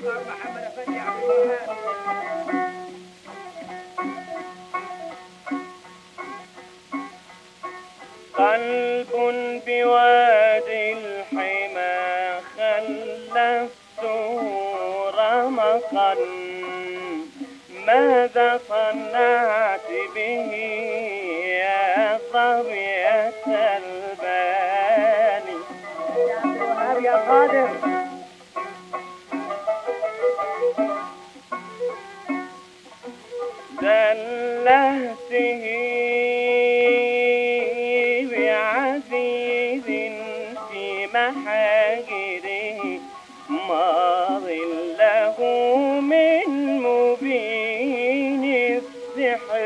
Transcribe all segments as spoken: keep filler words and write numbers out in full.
محمد افندي عبد الوهاب. قلب بوادي الحمى خلفته رمقا، ماذا صنعت به يا ظبية الباني؟ يا عبد الوهاب يا قادر. دلهته بعزيز في محاجره، ما ظله من مبين السحر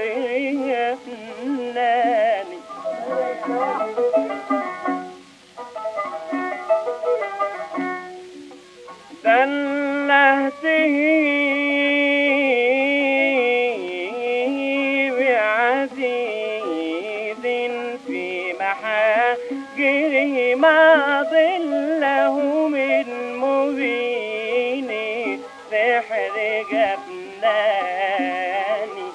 يفناني. دلهته بعزيز في محاجره، ما ظله من مبين سحر جفناني.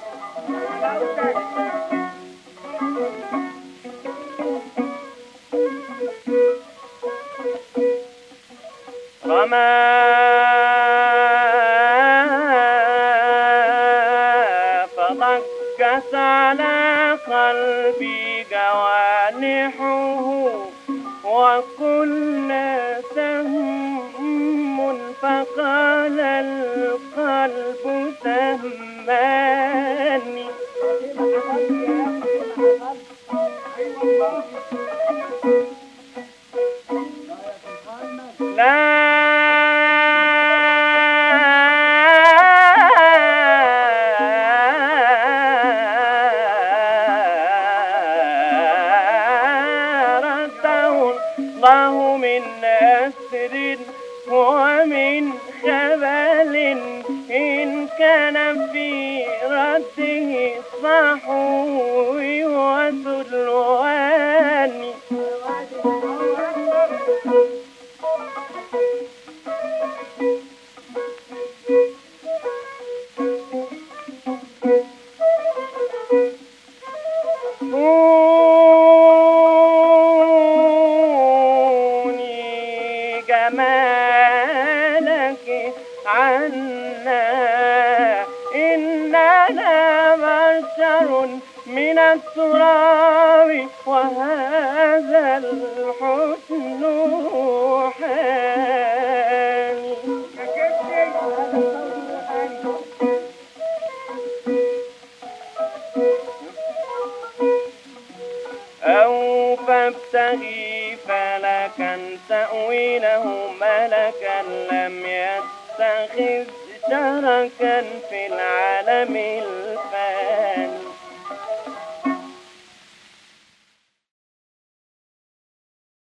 وما فضكت على قلبي جوانحه، وكنا سهم فقال القلب سهماني. لا رده الله من أسر ومن خبل، إن كان في رده صحو وسلوان. كوني جمالك عنا، إننا بشر من التراب، وهذا الحسن روحاني. أو فابتغي فلكا تأويله ملكا، لم يتخذ شركا في العالم